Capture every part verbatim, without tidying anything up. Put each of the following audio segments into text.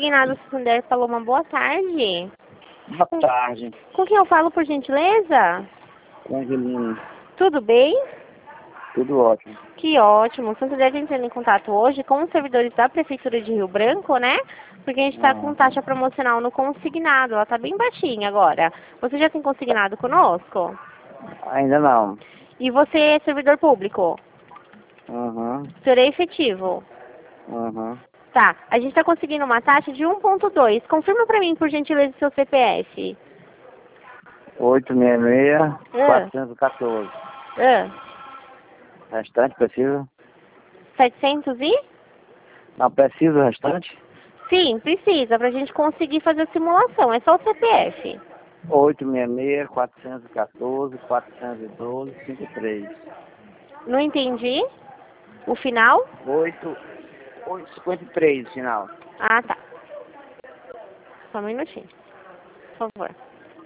Consignado Sundar Paloma, boa tarde. Boa tarde. Com quem eu falo, por gentileza? Com Angelina. Tudo bem? Tudo ótimo. Que ótimo. Sundar está entrando em contato hoje com os servidores da Prefeitura de Rio Branco, né? Porque a gente está Ah. com taxa promocional no consignado. Ela está bem baixinha agora. Você já tem consignado conosco? Ainda não. E você é servidor público? Uhum. O senhor é efetivo? Uhum. Tá. A gente está conseguindo uma taxa de um ponto dois. Confirma para mim, por gentileza, seu C P F. oito seis seis, Ah. quatrocentos e quatorze. Ah. Restante, precisa? setecentos e? Não, precisa o restante? Sim, precisa, pra gente conseguir fazer a simulação. É só o C P F. oito seis seis, quatrocentos e quatorze, quatrocentos e doze, cinquenta e três. Não entendi. O final? oito, oito, cinquenta e três, final. Ah, tá. Só um minutinho, por favor.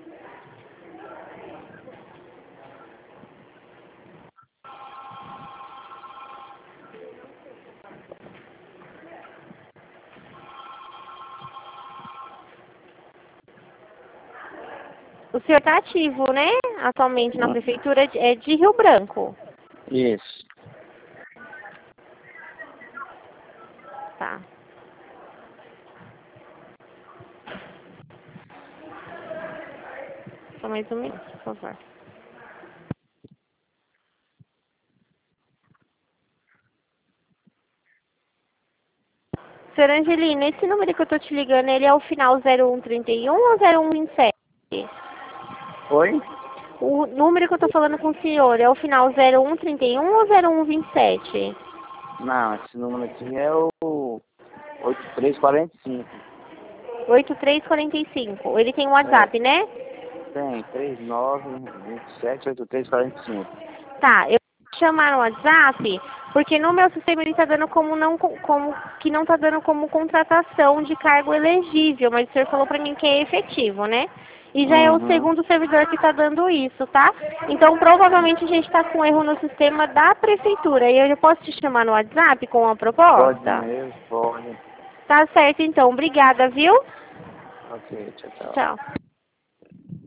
O senhor está ativo, né? Atualmente na prefeitura de, é de Rio Branco. Isso. Tá. Só mais um minuto, por favor. Senhor Angelina, esse número que eu tô te ligando, ele é o final zero um trinta e um ou zero um vinte e sete? Oi? O número que eu tô falando com o senhor é o final zero um trinta e um ou zero um vinte e sete? Não, esse número aqui é o oito três quatro cinco. oito três quatro cinco. Ele tem um WhatsApp, É. né? Tem, três nove dois sete oito três quatro cinco. Tá, eu vou chamar no WhatsApp, porque no meu sistema ele tá dando como não, como, que não tá dando como contratação de cargo elegível, mas o senhor falou pra mim que é efetivo, né? E já é o Uhum. segundo servidor que tá dando isso, tá? Então provavelmente a gente tá com erro no sistema da prefeitura. E eu já posso te chamar no WhatsApp com uma Pode proposta? mesmo, pode. Tá certo então, obrigada, viu? Ok, tchau, tchau. Tchau.